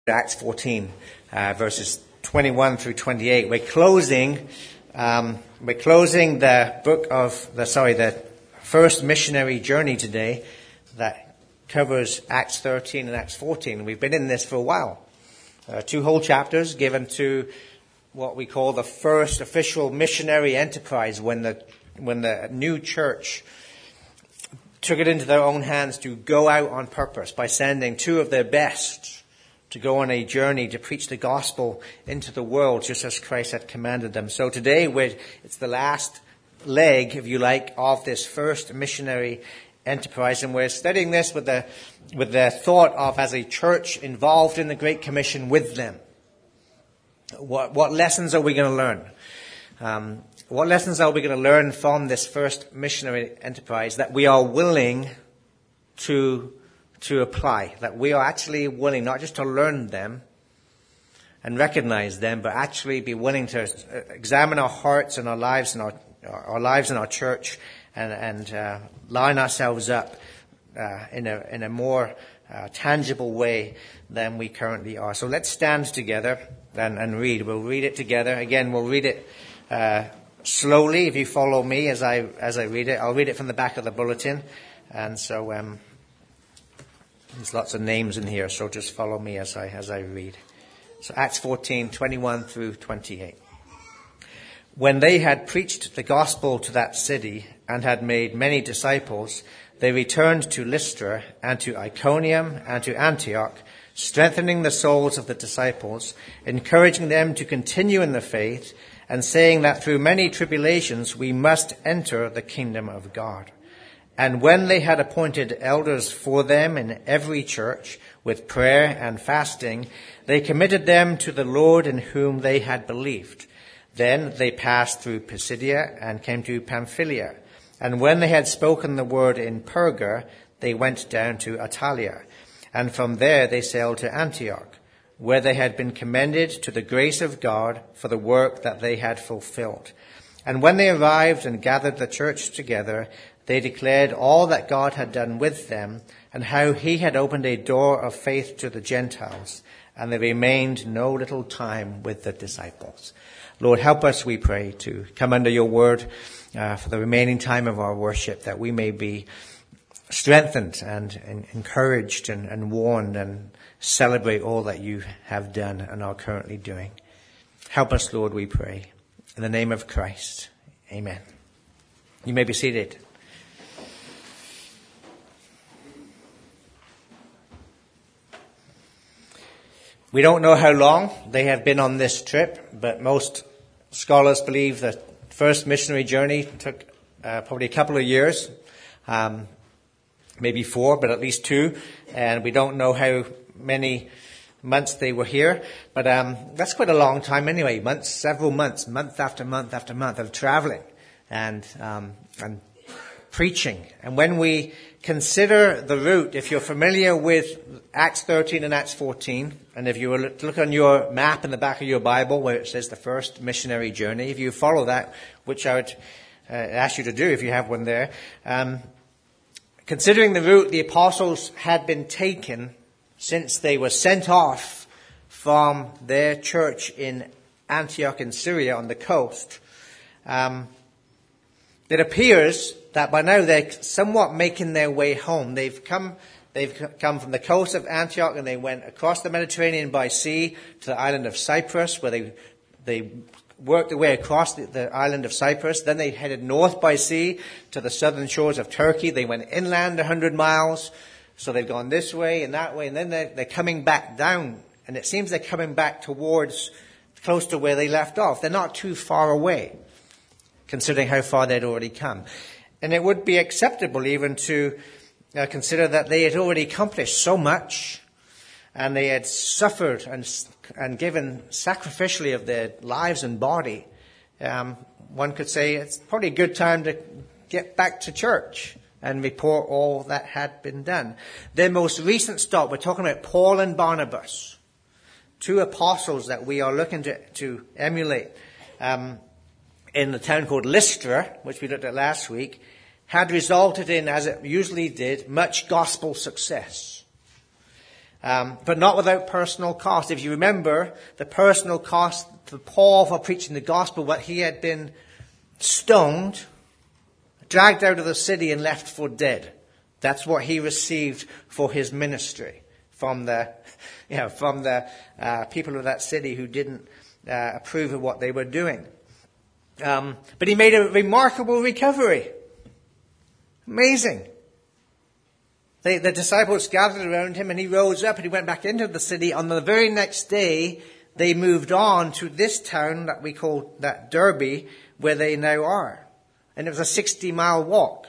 Acts 14, verses 21 through 28. We're closing the first missionary journey today that covers Acts 13 and Acts 14. We've been in this for a while. 2 whole chapters given to what we call the first official missionary enterprise when the new church took it into their own hands to go out on purpose by sending 2 of their best to go on a journey to preach the gospel into the world, just as Christ had commanded them. So today, it's the last leg, if you like, of this first missionary enterprise, and we're studying this with the thought of as a church involved in the Great Commission with them. What lessons are we going to learn? What lessons are we going to learn from this first missionary enterprise that we are willing to apply, that we are actually willing not just to learn them and recognize them, but actually be willing to examine our hearts and our lives and our lives in our church and line ourselves up in a more tangible way than we currently are. So let's stand together and read. We'll read it together. Again, we'll read it slowly. If you follow me as I read it, I'll read it from the back of the bulletin, and so. There's lots of names in here, so just follow me as I read. So Acts 14, 21 through 28. When they had preached the gospel to that city and had made many disciples, they returned to Lystra and to Iconium and to Antioch, strengthening the souls of the disciples, encouraging them to continue in the faith, and saying that through many tribulations we must enter the kingdom of God. And when they had appointed elders for them in every church with prayer and fasting, they committed them to the Lord in whom they had believed. Then they passed through Pisidia and came to Pamphylia. And when they had spoken the word in Perga, they went down to Attalia. And from there they sailed to Antioch, where they had been commended to the grace of God for the work that they had fulfilled. And when they arrived and gathered the church together, they declared all that God had done with them and how he had opened a door of faith to the Gentiles. And they remained no little time with the disciples. Lord, help us, we pray, to come under your word for the remaining time of our worship, that we may be strengthened and encouraged and warned and celebrate all that you have done and are currently doing. Help us, Lord, we pray. In the name of Christ, amen. You may be seated. We don't know how long they have been on this trip, but most scholars believe the first missionary journey took probably a couple of years, maybe 4, but at least 2. And we don't know how many months they were here, but that's quite a long time anyway. Several months, month after month after month of traveling and preaching. And when we consider the route, if you're familiar with Acts 13 and Acts 14, and if you were to look on your map in the back of your Bible where it says the first missionary journey, if you follow that, which I would ask you to do if you have one there, considering the route the apostles had been taken since they were sent off from their church in Antioch in Syria on the coast, it appears that by now they're somewhat making their way home. They've come from the coast of Antioch and they went across the Mediterranean by sea to the island of Cyprus, where they worked their way across the island of Cyprus. Then they headed north by sea to the southern shores of Turkey. They went inland 100 miles. So they've gone this way and that way, and then they're coming back down. And it seems they're coming back towards close to where they left off. They're not too far away, considering how far they'd already come. And it would be acceptable even to consider that they had already accomplished so much, and they had suffered and given sacrificially of their lives and body. One could say it's probably a good time to get back to church and report all that had been done. Their most recent stop, we're talking about Paul and Barnabas, 2 apostles that we are looking to emulate, in the town called Lystra, which we looked at last week, had resulted in, as it usually did, much gospel success. but not without personal cost. If you remember, the personal cost for Paul for preaching the gospel, what he had been stoned, dragged out of the city and left for dead. That's what he received for his ministry from the people of that city who didn't approve of what they were doing. But he made a remarkable recovery. Amazing. The disciples gathered around him and he rose up and he went back into the city. On the very next day, they moved on to this town that we call that Derbe, where they now are. And it was a 60-mile walk.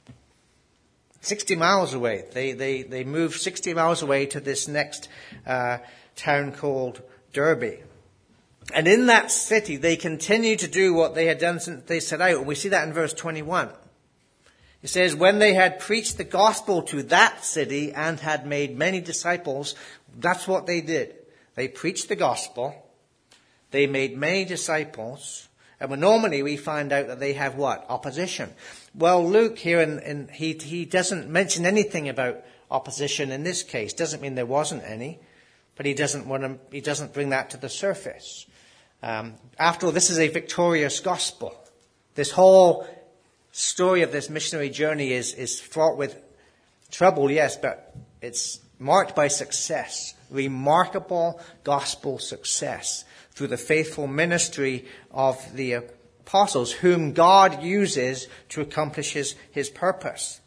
60 miles away. They moved 60 miles away to this next town called Derbe. And in that city, they continued to do what they had done since they set out. And we see that in verse 21. It says, when they had preached the gospel to that city and had made many disciples, that's what they did. They preached the gospel. They made many disciples. And normally we find out that they have what? Opposition. Well, Luke here, he doesn't mention anything about opposition in this case. Doesn't mean there wasn't any, but he doesn't bring that to the surface. After all, this is a victorious gospel. This whole story of this missionary journey is fraught with trouble, yes, but it's marked by success. Remarkable gospel success through the faithful ministry of the apostles, whom God uses to accomplish his purpose.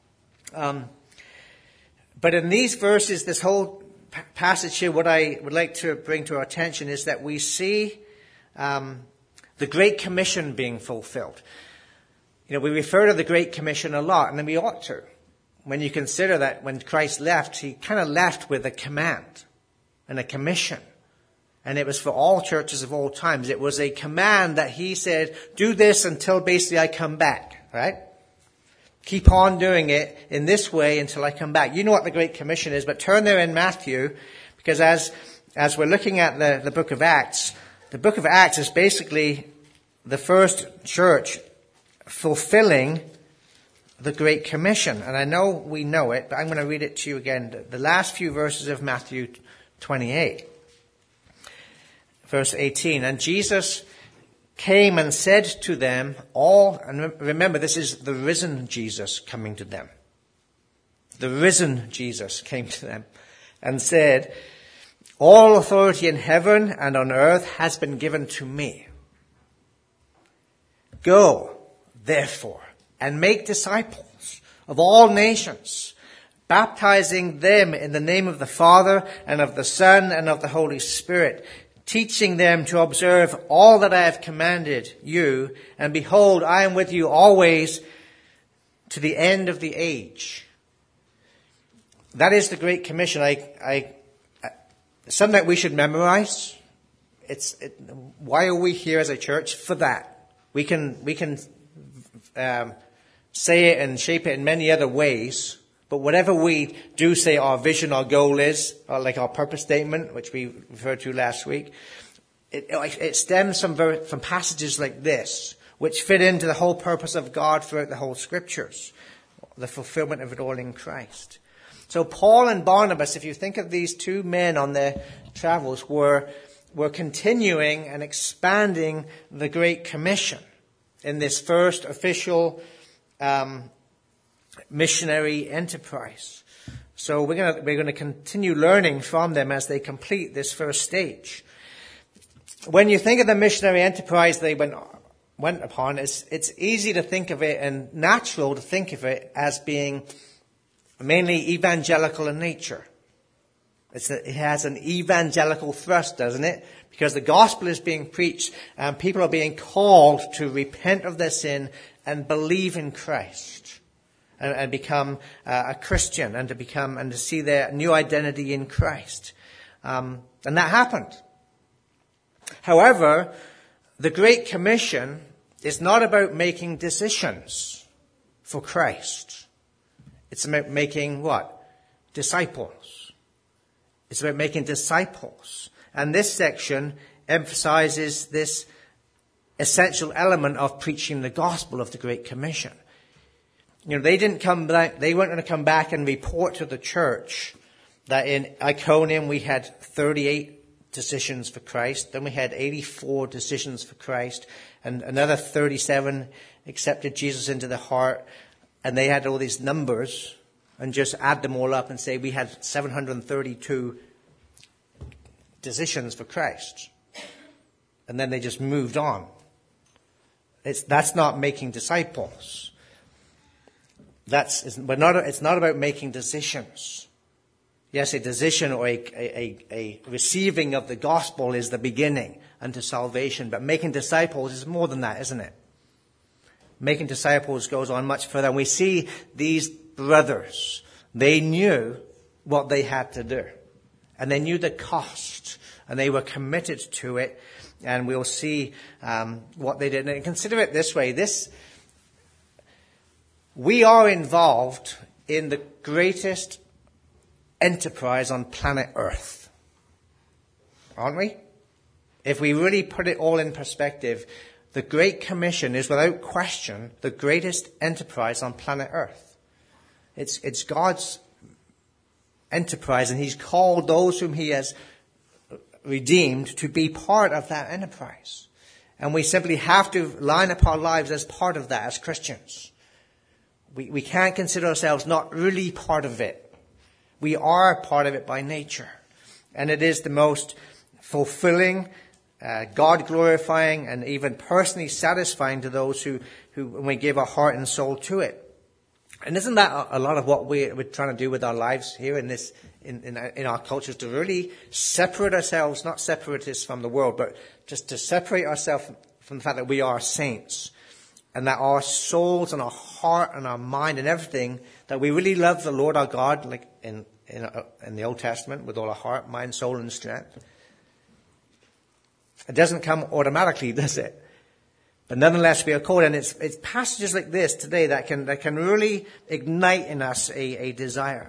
But in these verses, this whole passage here, what I would like to bring to our attention is that we see the Great Commission being fulfilled. You know, we refer to the Great Commission a lot, and then we ought to. When you consider that when Christ left, he kind of left with a command and a commission. And it was for all churches of all times. It was a command that he said, do this until basically I come back, right? Keep on doing it in this way until I come back. You know what the Great Commission is, but turn there in Matthew, because as we're looking at the book of Acts is basically the first church fulfilling the Great Commission. And I know we know it, but I'm going to read it to you again. The last few verses of Matthew 28. Verse 18, and Jesus came and said to them all, and remember, this is the risen Jesus coming to them. The risen Jesus came to them and said, all authority in heaven and on earth has been given to me. Go, therefore, and make disciples of all nations, baptizing them in the name of the Father and of the Son and of the Holy Spirit, teaching them to observe all that I have commanded you, and behold, I am with you always to the end of the age. That is the Great Commission. Something that we should memorize. Why are we here as a church? For that. We can say it and shape it in many other ways. But whatever we do say our vision, our goal is, or like our purpose statement, which we referred to last week, it stems from passages like this, which fit into the whole purpose of God throughout the whole Scriptures, the fulfillment of it all in Christ. So Paul and Barnabas, if you think of these two men on their travels, were continuing and expanding the Great Commission in this first official missionary enterprise. So we're going to continue learning from them as they complete this first stage. When you think of the missionary enterprise they went upon, it's easy to think of it and natural to think of it as being mainly evangelical in nature. It has an evangelical thrust, doesn't it? Because the gospel is being preached and people are being called to repent of their sin and believe in Christ. And become a Christian and to see their new identity in Christ. And that happened. However, the Great Commission is not about making decisions for Christ. It's about making what? Disciples. It's about making disciples. And this section emphasizes this essential element of preaching the gospel of the Great Commission. You know, they weren't going to come back and report to the church that in Iconium we had 38 decisions for Christ. Then we had 84 decisions for Christ. And another 37 accepted Jesus into the heart. And they had all these numbers. And just add them all up and say we had 732 decisions for Christ. And then they just moved on. That's not making disciples. It's not about making decisions. Yes, a decision or a receiving of the gospel is the beginning unto salvation. But making disciples is more than that, isn't it? Making disciples goes on much further. And we see these brothers, they knew what they had to do. And they knew the cost. And they were committed to it. And we'll see what they did. And consider it this way. We are involved in the greatest enterprise on planet Earth. Aren't we? If we really put it all in perspective, the Great Commission is without question the greatest enterprise on planet Earth. It's God's enterprise, and He's called those whom He has redeemed to be part of that enterprise. And we simply have to line up our lives as part of that as Christians. We can't consider ourselves not really part of it. We are part of it by nature. And it is the most fulfilling, God-glorifying, and even personally satisfying to those who when we give our heart and soul to it. And isn't that a lot of what we're trying to do with our lives here in our cultures, to really separate ourselves, not separatists from the world, but just to separate ourselves from the fact that we are saints, and that our souls and our heart and our mind and everything, that we really love the Lord our God, like in the Old Testament, with all our heart, mind, soul, and strength. It doesn't come automatically, does it? But nonetheless, we are called, and it's passages like this today that can really ignite in us a desire.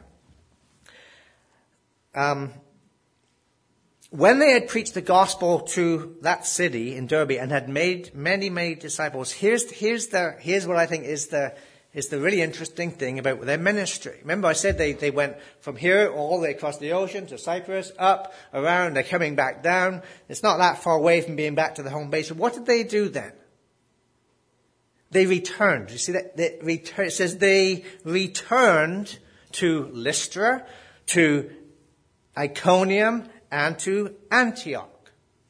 When they had preached the gospel to that city in Derbe and had made many disciples, here's what I think is the really interesting thing about their ministry. Remember, I said they went from here all the way across the ocean to Cyprus, up, around, they're coming back down. It's not that far away from being back to the home base. So what did they do then? They returned. You see that? It says they returned to Lystra, to Iconium, and to Antioch.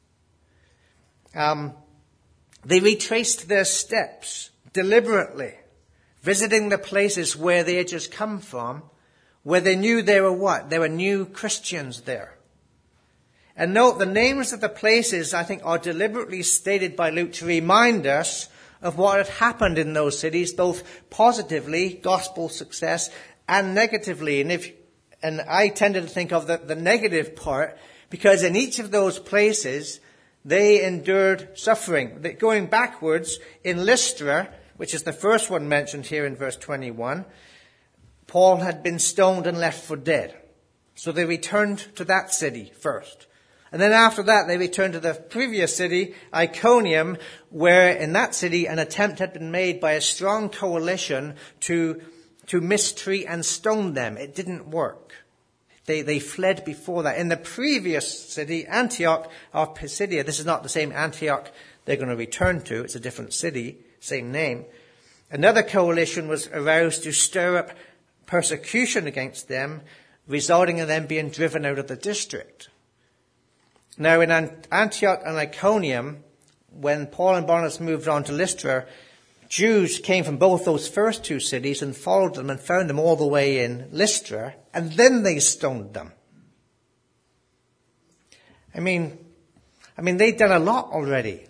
They retraced their steps deliberately, visiting the places where they had just come from, where they knew they were what? There were new Christians there. And note, the names of the places, I think, are deliberately stated by Luke to remind us of what had happened in those cities, both positively, gospel success, and negatively. And I tended to think of the negative part, because in each of those places, they endured suffering. Going backwards, in Lystra, which is the first one mentioned here in verse 21, Paul had been stoned and left for dead. So they returned to that city first. And then after that, they returned to the previous city, Iconium, where in that city an attempt had been made by a strong coalition to mistreat and stone them. It didn't work. They fled before that. In the previous city, Antioch of Pisidia, this is not the same Antioch they're going to return to. It's a different city, same name. Another coalition was aroused to stir up persecution against them, resulting in them being driven out of the district. Now, in Antioch and Iconium, when Paul and Barnabas moved on to Lystra, Jews came from both those first two cities and followed them and found them all the way in Lystra, and then they stoned them. I mean, they'd done a lot already.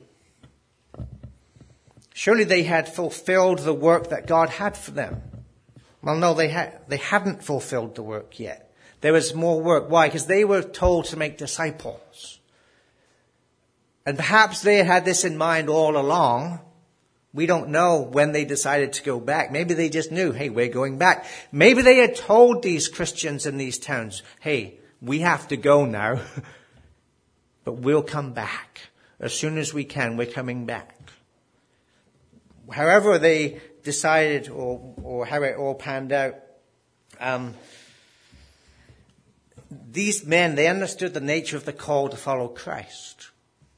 Surely they had fulfilled the work that God had for them. Well, no, they hadn't fulfilled the work yet. There was more work. Why? Because they were told to make disciples. And perhaps they had this in mind all along. We don't know when they decided to go back. Maybe they just knew, hey, we're going back. Maybe they had told these Christians in these towns, hey, we have to go now, but we'll come back. As soon as we can, we're coming back. However they decided or how it all panned out, these men, they understood the nature of the call to follow Christ.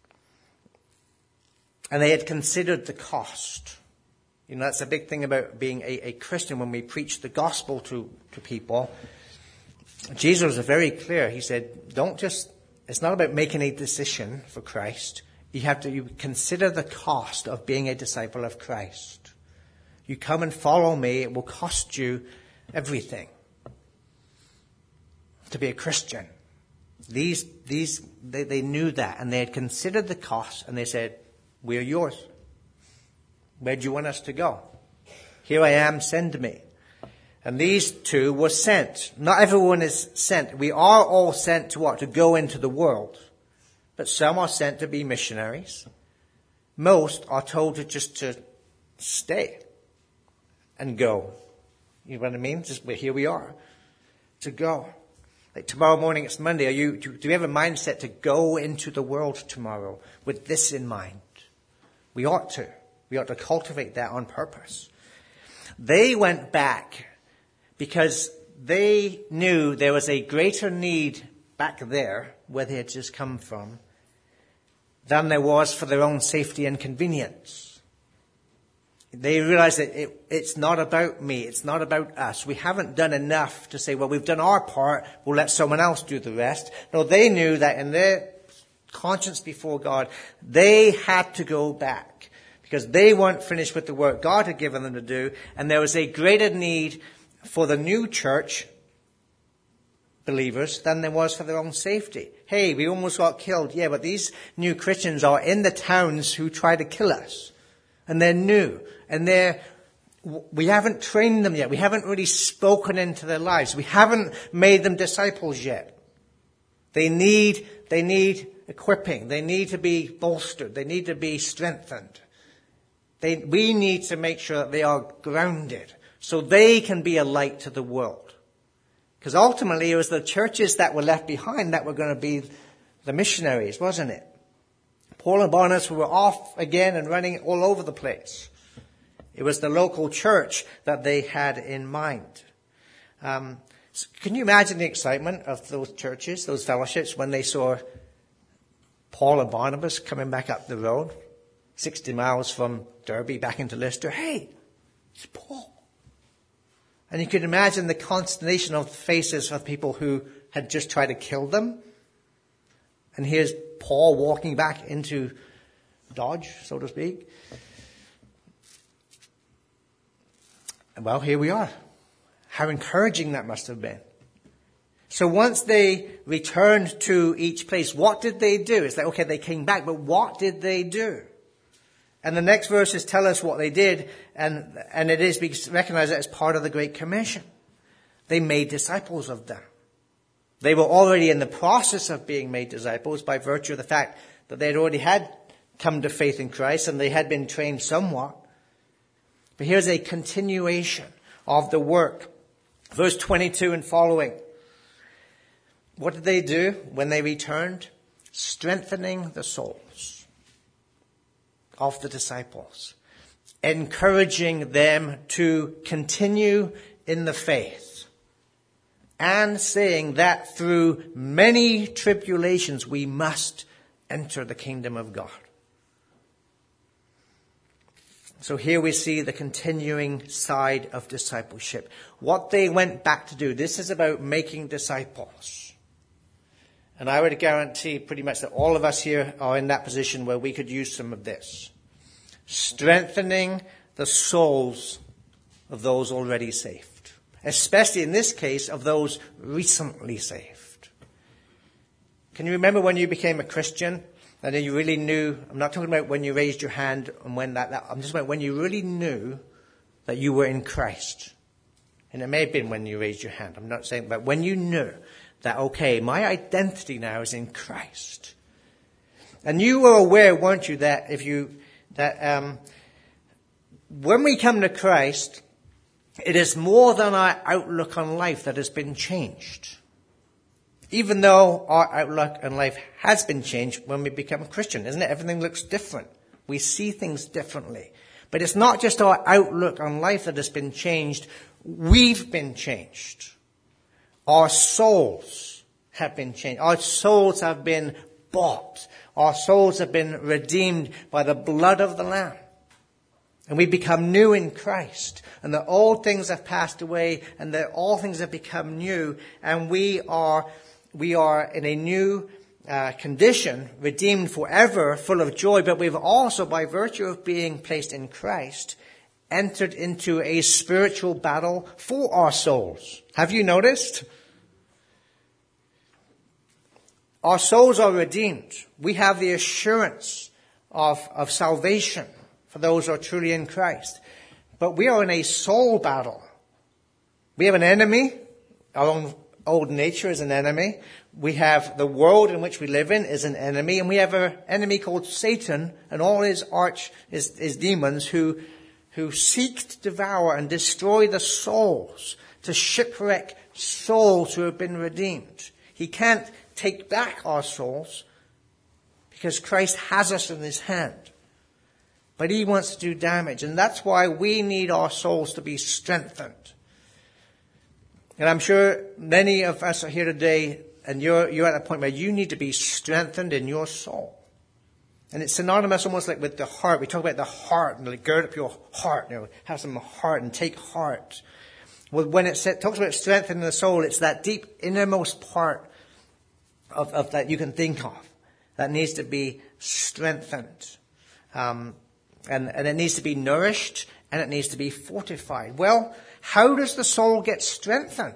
And they had considered the cost. You know, that's a big thing about being a Christian when we preach the gospel to people. Jesus was very clear. He said, it's not about making a decision for Christ. You consider the cost of being a disciple of Christ. You come and follow me, it will cost you everything to be a Christian. They knew that, and they had considered the cost, and they said, we're yours. Where do you want us to go? Here I am, send me. And these two were sent. Not everyone is sent. We are all sent to what? To go into the world. But some are sent to be missionaries. Most are told to stay and go. You know what I mean? Here we are. To go. Like tomorrow morning, it's Monday. Do you have a mindset to go into the world tomorrow with this in mind? We ought to. We ought to cultivate that on purpose. They went back because they knew there was a greater need back there, where they had just come from, than there was for their own safety and convenience. They realized that it's not about me. It's not about us. We haven't done enough to say, well, we've done our part. We'll let someone else do the rest. No, they knew that in their conscience before God, they had to go back because they weren't finished with the work God had given them to do. And there was a greater need for the new church believers than there was for their own safety. Hey, we almost got killed. Yeah, but these new Christians are in the towns who try to kill us. And they're new. And we haven't trained them yet. We haven't really spoken into their lives. We haven't made them disciples yet. They need equipping. They need to be bolstered. They need to be strengthened. We need to make sure that they are grounded so they can be a light to the world. Because ultimately it was the churches that were left behind that were going to be the missionaries, wasn't it? Paul and Barnabas were off again and running all over the place. It was the local church that they had in mind. Can you imagine the excitement of those churches, those fellowships, when they saw Paul and Barnabas coming back up the road, 60 miles from Derby back into Lister? Hey, it's Paul. And you could imagine the consternation of the faces of people who had just tried to kill them. And here's Paul walking back into Dodge, so to speak. Well, here we are. How encouraging that must have been. So once they returned to each place, what did they do? It's like, okay, they came back, but what did they do? And the next verses tell us what they did, and it is recognized as part of the Great Commission. They made disciples of them. They were already in the process of being made disciples by virtue of the fact that they had come to faith in Christ and they had been trained somewhat. But here's a continuation of the work. Verse 22 and following. What did they do when they returned? Strengthening the souls of the disciples. Encouraging them to continue in the faith. And saying that through many tribulations we must enter the kingdom of God. So here we see the continuing side of discipleship. What they went back to do. This is about making disciples. And I would guarantee pretty much that all of us here are in that position where we could use some of this. Strengthening the souls of those already saved. Especially in this case of those recently saved. Can you remember when you became a Christian? And then you really knew, I'm not talking about when you raised your hand and when I'm just about when you really knew that you were in Christ. And it may have been when you raised your hand. I'm not saying, but when you knew that, okay, my identity now is in Christ. And you were aware, weren't you, that when we come to Christ, it is more than our outlook on life that has been changed. Even though our outlook on life has been changed when we become a Christian, isn't it? Everything looks different. We see things differently. But it's not just our outlook on life that has been changed. We've been changed. Our souls have been changed. Our souls have been bought. Our souls have been redeemed by the blood of the Lamb. And we become new in Christ. And the old things have passed away and all things have become new. And we are in a new condition, redeemed forever, full of joy. But we've also, by virtue of being placed in Christ, entered into a spiritual battle for our souls. Have you noticed? Our souls are redeemed. We have the assurance of salvation for those who are truly in Christ. But we are in a soul battle. We have an enemy. Our own old nature is an enemy. We have the world in which we live in is an enemy. And we have an enemy called Satan and all his demons who seek to devour and destroy the souls, to shipwreck souls who have been redeemed. He can't take back our souls because Christ has us in his hand. But he wants to do damage. And that's why we need our souls to be strengthened. And I'm sure many of us are here today and you're at a point where you need to be strengthened in your soul. And it's synonymous almost like with the heart. We talk about the heart and like gird up your heart, have some heart and take heart. Well, when it talks about strengthening the soul, it's that deep innermost part of that you can think of that needs to be strengthened. And it needs to be nourished and it needs to be fortified. Well, how does the soul get strengthened?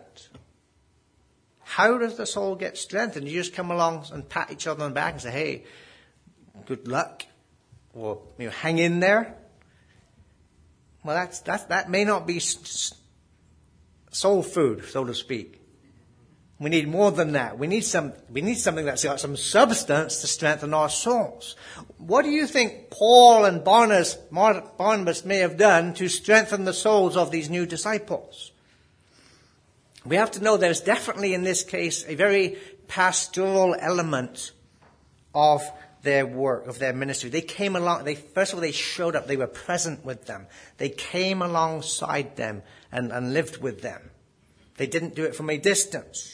How does the soul get strengthened? You just come along and pat each other on the back and say, hey, good luck. Or, hang in there. Well, that may not be soul food, so to speak. We need more than that. We need something that's got some substance to strengthen our souls. What do you think Paul and Barnabas may have done to strengthen the souls of these new disciples? We have to know there's definitely in this case a very pastoral element of their work, of their ministry. They came along, first of all, they showed up, they were present with them. They came alongside them and lived with them. They didn't do it from a distance.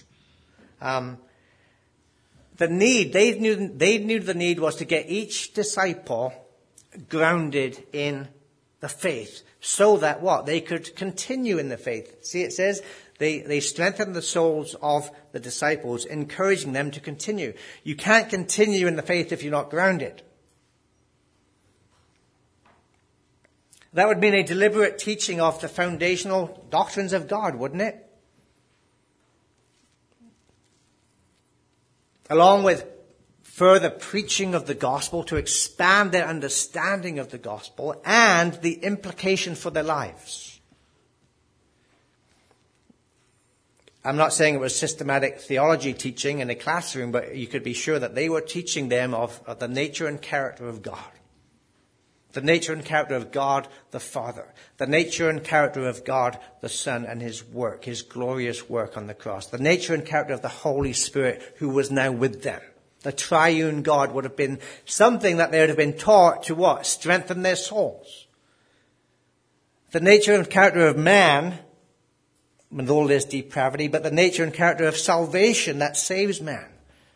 They knew the need was to get each disciple grounded in the faith so that they could continue in the faith. See, it says they strengthened the souls of the disciples, encouraging them to continue. You can't continue in the faith if you're not grounded. That would mean a deliberate teaching of the foundational doctrines of God, wouldn't it? Along with further preaching of the gospel to expand their understanding of the gospel and the implication for their lives. I'm not saying it was systematic theology teaching in a classroom, but you could be sure that they were teaching them of the nature and character of God. The nature and character of God the Father. The nature and character of God the Son and his work, his glorious work on the cross. The nature and character of the Holy Spirit who was now with them. The triune God would have been something that they would have been taught to what? Strengthen their souls. The nature and character of man, with all this depravity, but the nature and character of salvation that saves man.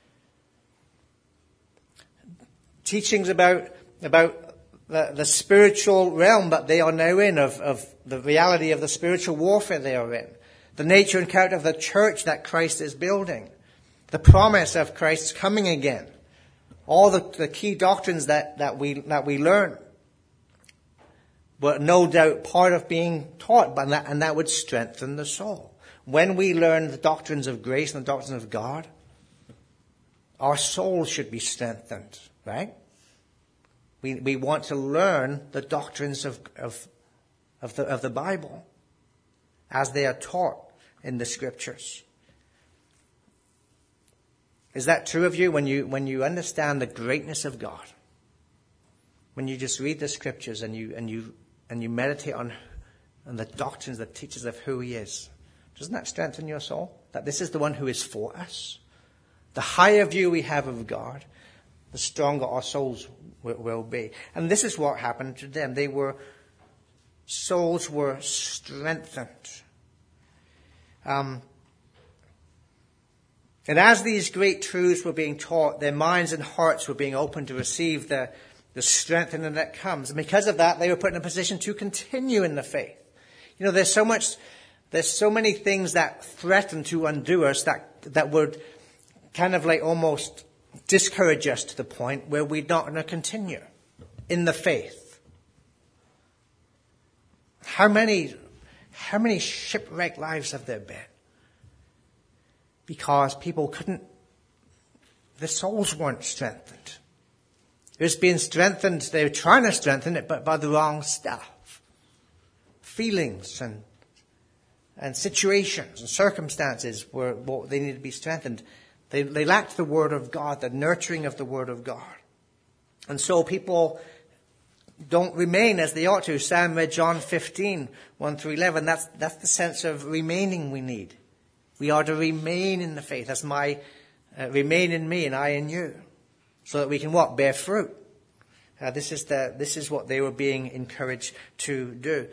Teachings about the spiritual realm that they are now in, of the reality of the spiritual warfare they are in. The nature and character of the church that Christ is building. The promise of Christ's coming again. All the key doctrines that we learn were no doubt part of being taught, and that would strengthen the soul. When we learn the doctrines of grace and the doctrines of God, our soul should be strengthened, right? We want to learn the doctrines of the Bible as they are taught in the Scriptures. Is that true of you when you understand the greatness of God? When you just read the Scriptures and you meditate on the doctrines, the teachings of who He is, doesn't that strengthen your soul? That this is the one who is for us. The higher view we have of God, the stronger our souls will be. And this is what happened to them. Souls were strengthened. And as these great truths were being taught, their minds and hearts were being opened to receive the strengthening that comes. And because of that, they were put in a position to continue in the faith. You know, there's so many things that threaten to undo us that would kind of like almost discourage us to the point where we're not going to continue in the faith. How many shipwrecked lives have there been? Because people the souls weren't strengthened. It was being strengthened, they were trying to strengthen it, but by the wrong stuff. Feelings and situations and circumstances were what they needed to be strengthened. They lacked the Word of God, the nurturing of the Word of God. And so people don't remain as they ought to. Sam read John 15, 1 through 11. That's the sense of remaining we need. We are to remain in the faith. That's remain in me and I in you. So that we can what? Bear fruit. This is what they were being encouraged to do.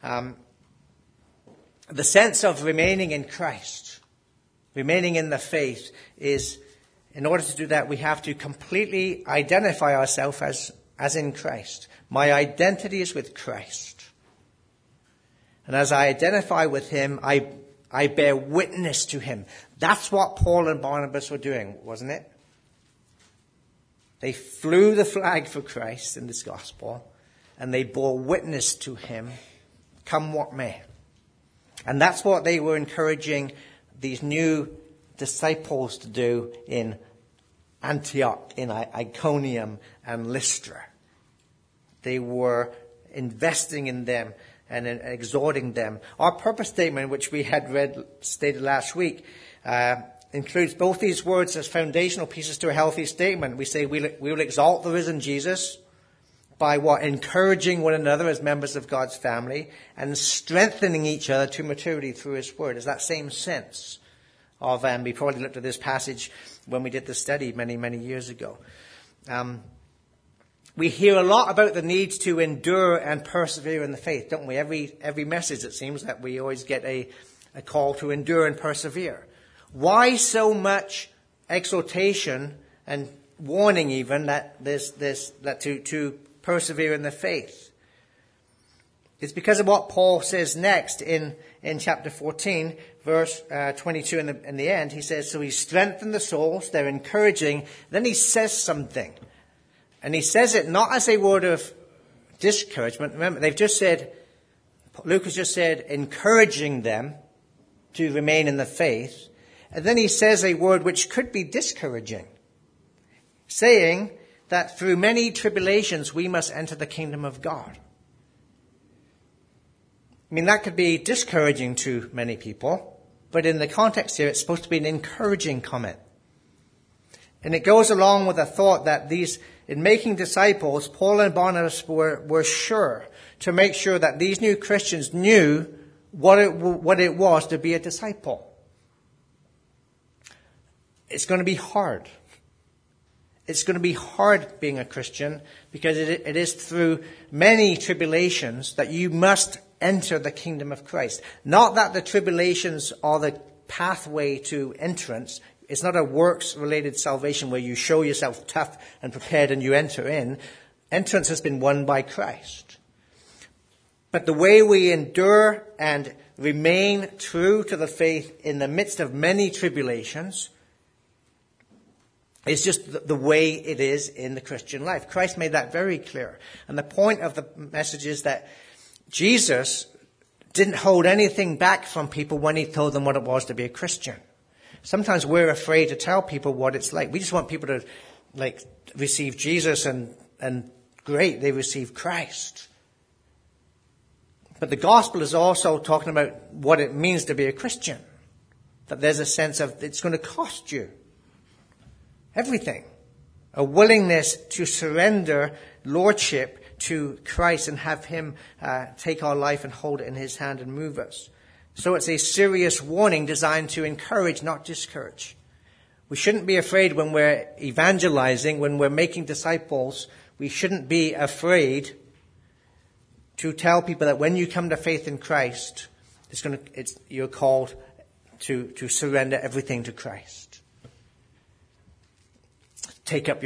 The sense of remaining in Christ, remaining in the faith is, in order to do that, we have to completely identify ourselves as in Christ. My identity is with Christ. And as I identify with him, I bear witness to him. That's what Paul and Barnabas were doing, wasn't it? They flew the flag for Christ in this gospel, and they bore witness to him, come what may. And that's what they were encouraging these new disciples to do in Antioch, in Iconium, and Lystra. They were investing in them and exhorting them. Our purpose statement, which we had stated last week, includes both these words as foundational pieces to a healthy statement. We say we will exalt the risen Jesus by what? Encouraging one another as members of God's family and strengthening each other to maturity through his word. It's that same sense of, we probably looked at this passage when we did the study many, many years ago. We hear a lot about the need to endure and persevere in the faith, don't we? Every message, it seems that we always get a call to endure and persevere. Why so much exhortation and warning even that to persevere in the faith? It's because of what Paul says next in chapter 14, verse 22 in the end. He says, so he strengthened the souls, they're encouraging. Then he says something. And he says it not as a word of discouragement. Remember, Luke has just said, encouraging them to remain in the faith. And then he says a word which could be discouraging, saying that through many tribulations we must enter the kingdom of God. I mean, that could be discouraging to many people, but in the context here, it's supposed to be an encouraging comment. And it goes along with the thought that in making disciples, Paul and Barnabas were sure to make sure that these new Christians knew what it was to be a disciple. It's going to be hard. It's going to be hard being a Christian because it is through many tribulations that you must enter the kingdom of Christ. Not that the tribulations are the pathway to entrance. It's not a works-related salvation where you show yourself tough and prepared and you enter in. Entrance has been won by Christ. But the way we endure and remain true to the faith in the midst of many tribulations is just the way it is in the Christian life. Christ made that very clear. And the point of the message is that Jesus didn't hold anything back from people when he told them what it was to be a Christian. Sometimes we're afraid to tell people what it's like. We just want people to receive Jesus and great, they receive Christ. But the gospel is also talking about what it means to be a Christian. That there's a sense of it's going to cost you everything. A willingness to surrender lordship to Christ and have him take our life and hold it in his hand and move us. So it's a serious warning designed to encourage, not discourage. We shouldn't be afraid when we're evangelizing, when we're making disciples. We shouldn't be afraid to tell people that when you come to faith in Christ, you're called to surrender everything to Christ. take up